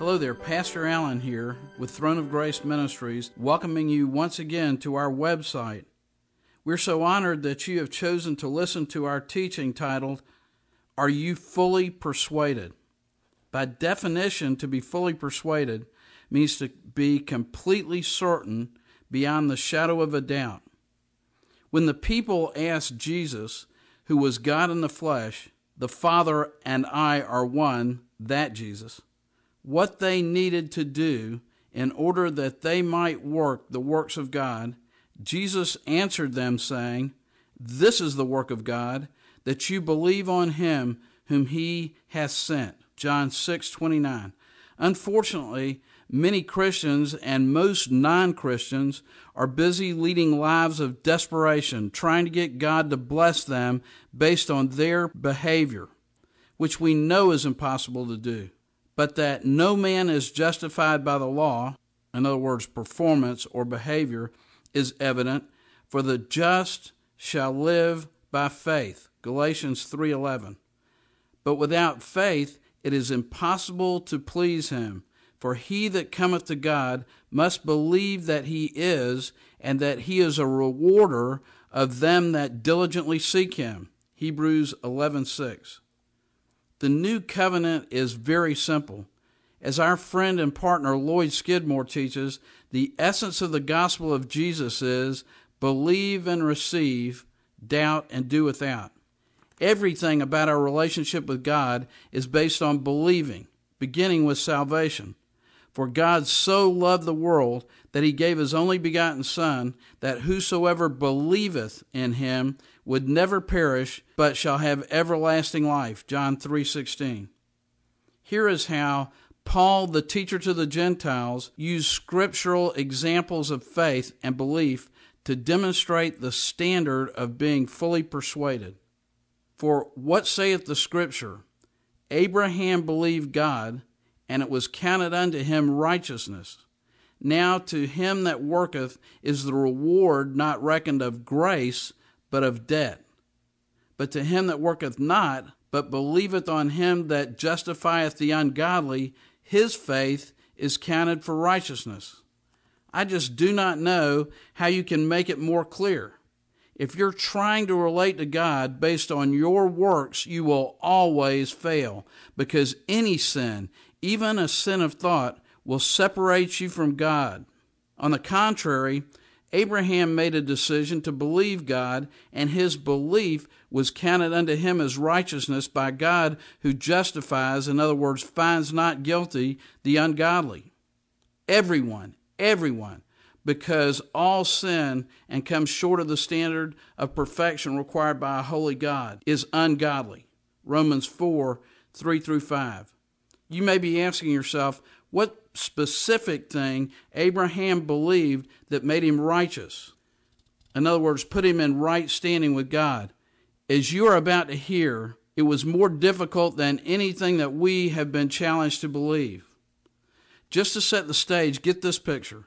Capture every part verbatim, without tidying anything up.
Hello there, Pastor Allen here with Throne of Grace Ministries, welcoming you once again to our website. We're so honored that you have chosen to listen to our teaching titled, Are You Fully Persuaded? By definition, to be fully persuaded means to be completely certain beyond the shadow of a doubt. When the people asked Jesus, who was God in the flesh, the Father and I are one, that Jesus, what they needed to do in order that they might work the works of God, Jesus answered them saying, This is the work of God, that you believe on him whom he hath sent. John six twenty-nine. Unfortunately, many Christians and most non-Christians are busy leading lives of desperation, trying to get God to bless them based on their behavior, which we know is impossible to do. But that no man is justified by the law, in other words, performance or behavior, is evident, for the just shall live by faith. Galatians three eleven. But without faith it is impossible to please him, for he that cometh to God must believe that he is, and that he is a rewarder of them that diligently seek him. Hebrews eleven six. The new covenant is very simple. As our friend and partner Lloyd Skidmore teaches, the essence of the gospel of Jesus is believe and receive, doubt and do without. Everything about our relationship with God is based on believing, beginning with salvation. For God so loved the world that he gave his only begotten Son, that whosoever believeth in him would never perish, but shall have everlasting life. John three sixteen. Here is how Paul, the teacher to the Gentiles, used scriptural examples of faith and belief to demonstrate the standard of being fully persuaded. For what saith the Scripture? Abraham believed God, and it was counted unto him righteousness. Now to him that worketh is the reward not reckoned of grace, but of debt. But to him that worketh not, but believeth on him that justifieth the ungodly, his faith is counted for righteousness. I just do not know how you can make it more clear. If you're trying to relate to God based on your works, you will always fail, because any sin, even a sin of thought, will separate you from God. On the contrary, Abraham made a decision to believe God, and his belief was counted unto him as righteousness by God, who justifies, in other words, finds not guilty, the ungodly. Everyone, everyone, because all sin and come short of the standard of perfection required by a holy God, is ungodly. Romans four, three through five. You may be asking yourself, what specific thing Abraham believed that made him righteous? In other words, put him in right standing with God. As you are about to hear, it was more difficult than anything that we have been challenged to believe. Just to set the stage, get this picture.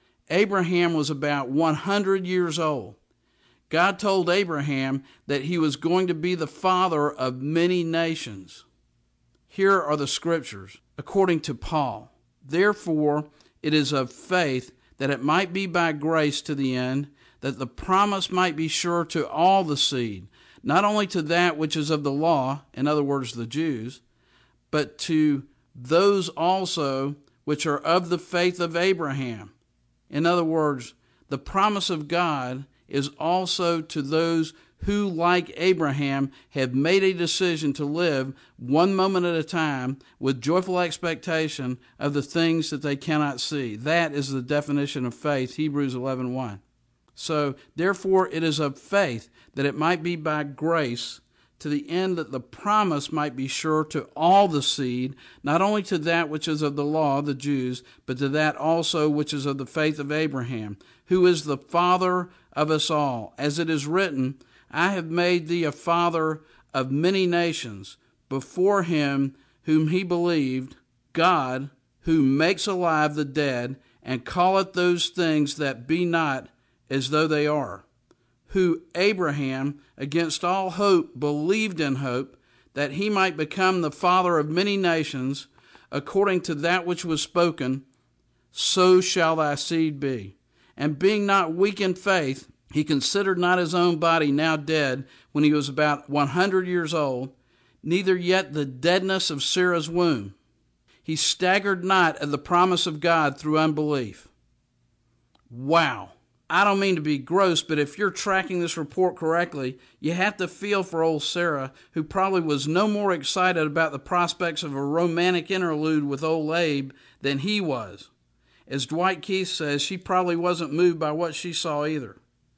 Abraham was about one hundred years old. God told Abraham that he was going to be the father of many nations. Here are the scriptures, according to Paul. Therefore, it is of faith, that it might be by grace to the end, that the promise might be sure to all the seed, not only to that which is of the law, in other words, the Jews, but to those also which are of the faith of Abraham. In other words, the promise of God is also to those who, like Abraham, have made a decision to live one moment at a time with joyful expectation of the things that they cannot see. That is the definition of faith, Hebrews eleven one. So, therefore, it is of faith, that it might be by grace, to the end that the promise might be sure to all the seed, not only to that which is of the law, the Jews, but to that also which is of the faith of Abraham, who is the father of us all. As it is written, I have made thee a father of many nations, before him whom he believed, God, who makes alive the dead, and calleth those things that be not as though they are, who Abraham, against all hope, believed in hope, that he might become the father of many nations, according to that which was spoken, so shall thy seed be. And being not weak in faith, he considered not his own body now dead when he was about one hundred years old, neither yet the deadness of Sarah's womb. He staggered not at the promise of God through unbelief. Wow. I don't mean to be gross, but if you're tracking this report correctly, you have to feel for old Sarah, who probably was no more excited about the prospects of a romantic interlude with old Abe than he was. As Dwight Keith says, she probably wasn't moved by what she saw either.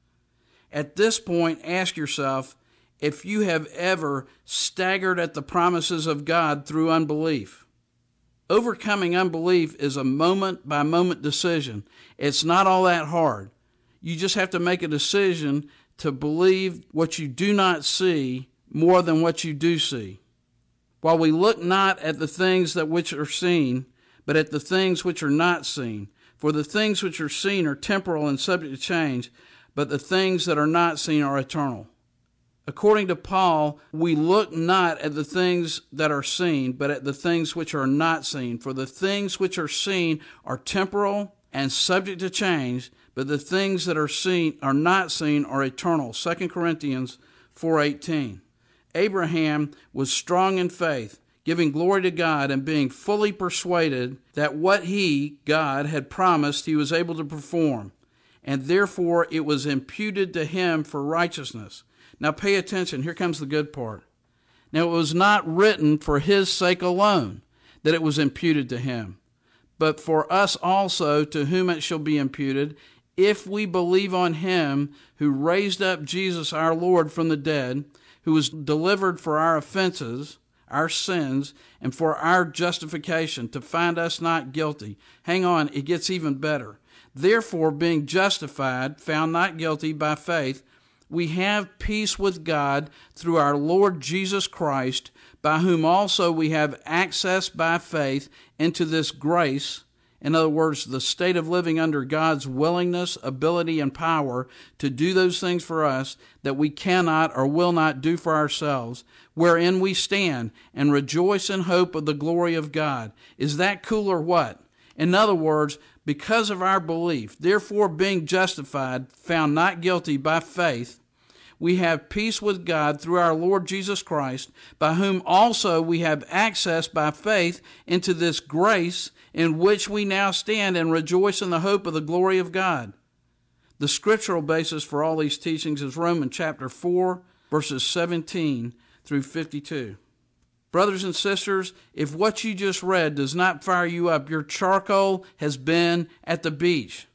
At this point, ask yourself if you have ever staggered at the promises of God through unbelief. Overcoming unbelief is a moment-by-moment decision. It's not all that hard. You just have to make a decision to believe what you do not see more than what you do see. While we look not at the things that which are seen, but at the things which are not seen. For the things which are seen are temporal and subject to change, but the things that are not seen are eternal. According to Paul, we look not at the things that are seen, but at the things which are not seen. For the things which are seen are temporal and subject to change, but the things that are seen are not seen are eternal. Second Corinthians four eighteen. Abraham was strong in faith, giving glory to God and being fully persuaded that what he, God, had promised he was able to perform, and therefore it was imputed to him for righteousness. Now pay attention, here comes the good part. Now it was not written for his sake alone that it was imputed to him, but for us also, to whom it shall be imputed, if we believe on him who raised up Jesus our Lord from the dead, who was delivered for our offenses, our sins, and for our justification, to find us not guilty. Hang on, it gets even better. Therefore, being justified, found not guilty by faith, we have peace with God through our Lord Jesus Christ, by whom also we have access by faith into this grace. In other words, the state of living under God's willingness, ability, and power to do those things for us that we cannot or will not do for ourselves, wherein we stand and rejoice in hope of the glory of God. Is that cool or what? In other words, because of our belief, therefore being justified, found not guilty by faith, we have peace with God through our Lord Jesus Christ, by whom also we have access by faith into this grace in which we now stand and rejoice in the hope of the glory of God. The scriptural basis for all these teachings is Romans chapter four, verses seventeen through fifty-two. Brothers and sisters, if what you just read does not fire you up, your charcoal has been at the beach.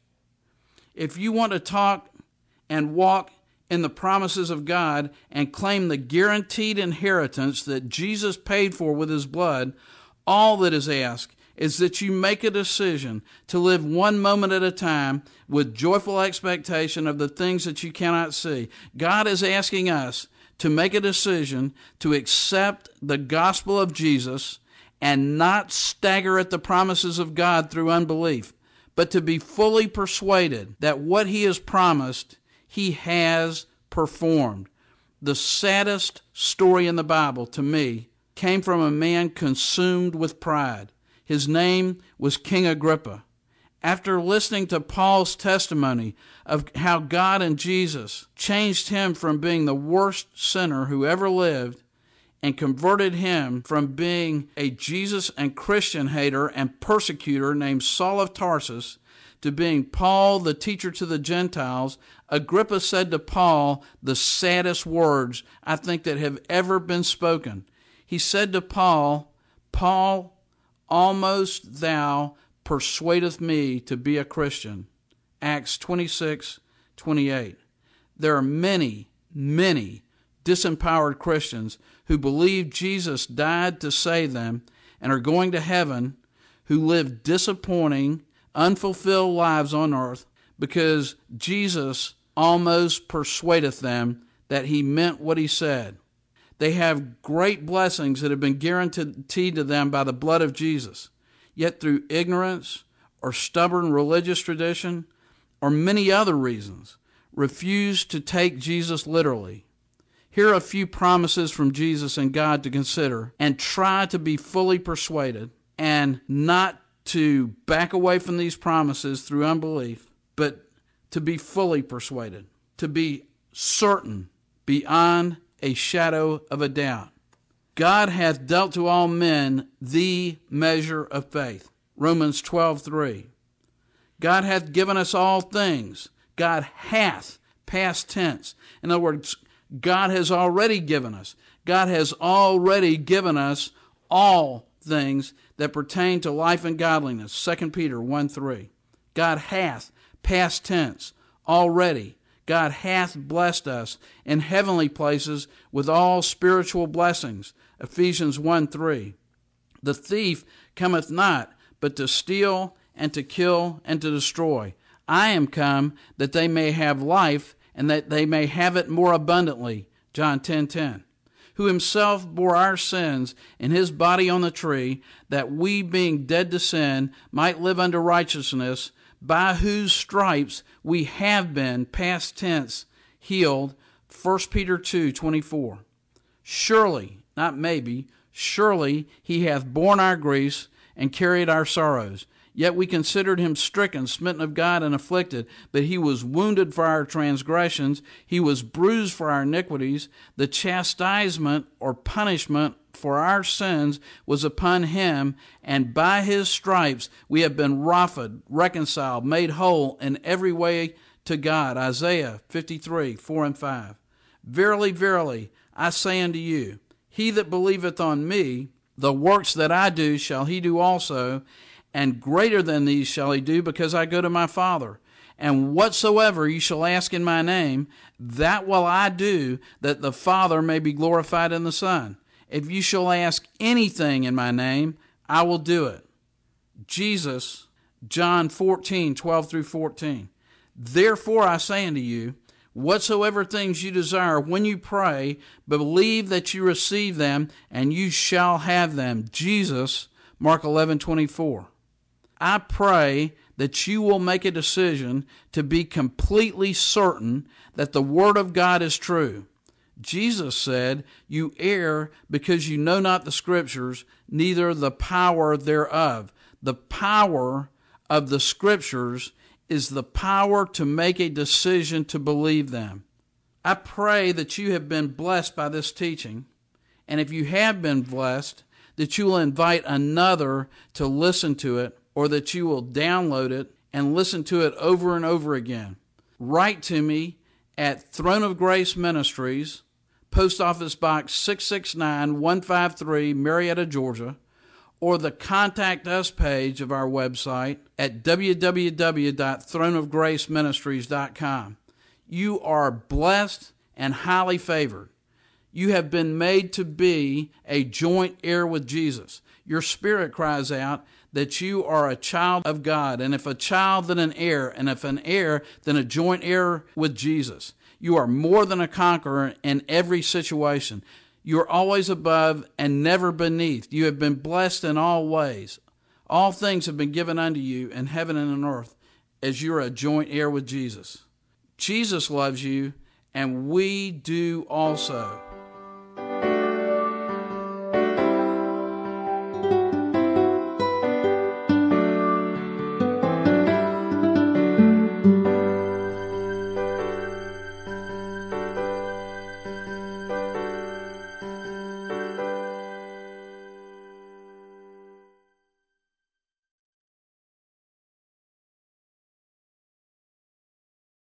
If you want to talk and walk in the promises of God and claim the guaranteed inheritance that Jesus paid for with his blood, all that is asked is that you make a decision to live one moment at a time with joyful expectation of the things that you cannot see. God is asking us to make a decision to accept the gospel of Jesus and not stagger at the promises of God through unbelief, but to be fully persuaded that what he has promised, he has performed. The saddest story in the Bible, to me, came from a man consumed with pride. His name was King Agrippa. After listening to Paul's testimony of how God and Jesus changed him from being the worst sinner who ever lived and converted him from being a Jesus and Christian hater and persecutor named Saul of Tarsus to being Paul, the teacher to the Gentiles, Agrippa said to Paul the saddest words I think that have ever been spoken. He said to Paul, "Paul, almost thou persuadeth me to be a Christian." Acts twenty-six twenty-eight. There are many, many disempowered Christians who believe Jesus died to save them and are going to heaven, who live disappointing, unfulfilled lives on earth because Jesus almost persuadeth them that he meant what he said. They have great blessings that have been guaranteed to them by the blood of Jesus, yet through ignorance or stubborn religious tradition or many other reasons, refuse to take Jesus literally. Here are a few promises from Jesus and God to consider and try to be fully persuaded and not to back away from these promises through unbelief, but to be fully persuaded, to be certain beyond a shadow of a doubt. God hath dealt to all men the measure of faith. Romans twelve three. God hath given us all things. God hath, past tense. In other words, God has already given us. God has already given us all things that pertain to life and godliness. Second Peter one three. God hath, past tense, already. God hath blessed us in heavenly places with all spiritual blessings. Ephesians one three. The thief cometh not, but to steal and to kill and to destroy. I am come that they may have life, and that they may have it more abundantly. John ten ten. Who himself bore our sins in his body on the tree, that we, being dead to sin, might live unto righteousness, by whose stripes we have been, past tense, healed. First Peter two twenty-four. Surely, not maybe, surely he hath borne our griefs and carried our sorrows. Yet we considered him stricken, smitten of God, and afflicted. But he was wounded for our transgressions. He was bruised for our iniquities. The chastisement or punishment for our sins was upon him, and by his stripes we have been raphed, reconciled, made whole in every way to God. Isaiah fifty-three four and five. Verily, verily, I say unto you, he that believeth on me, the works that I do shall he do also, and greater than these shall he do, because I go to my Father. And whatsoever you shall ask in my name, that will I do, that the Father may be glorified in the Son. If you shall ask anything in my name, I will do it. Jesus, John fourteen twelve through fourteen. Therefore I say unto you, whatsoever things you desire, when you pray, believe that you receive them, and you shall have them. Jesus, Mark eleven twenty-four. I pray that you will make a decision to be completely certain that the Word of God is true. Jesus said, you err because you know not the Scriptures, neither the power thereof. The power of the Scriptures is the power to make a decision to believe them. I pray that you have been blessed by this teaching, and if you have been blessed, that you will invite another to listen to it, or that you will download it and listen to it over and over again. Write to me at Throne of Grace Ministries, Post Office Box six six nine one five three, Marietta, Georgia, or the Contact Us page of our website at w w w dot throne of grace ministries dot com. You are blessed and highly favored. You have been made to be a joint heir with Jesus. Your spirit cries out that you are a child of God, and if a child, then an heir, and if an heir, then a joint heir with Jesus. You are more than a conqueror in every situation. You are always above and never beneath. You have been blessed in all ways. All things have been given unto you in heaven and on earth, as you are a joint heir with Jesus. Jesus loves you, and we do also.